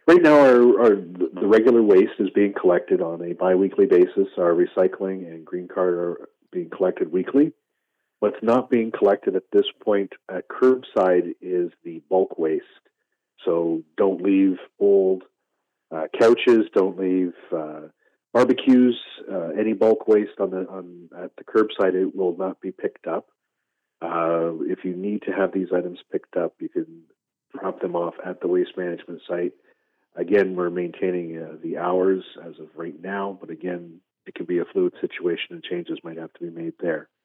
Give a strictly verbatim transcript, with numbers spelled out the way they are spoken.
Right now, our, our the regular waste is being collected on a biweekly basis. Our recycling and green card are being collected weekly. What's not being collected at this point at curbside is the bulk waste. So don't leave old uh, couches, don't leave uh, barbecues, uh, any bulk waste on the on at the curbside. It will not be picked up. Uh, if you need to have these items picked up, you can drop them off at the waste management site. Again, we're maintaining uh, the hours as of right now, but again, it could be a fluid situation and changes might have to be made there.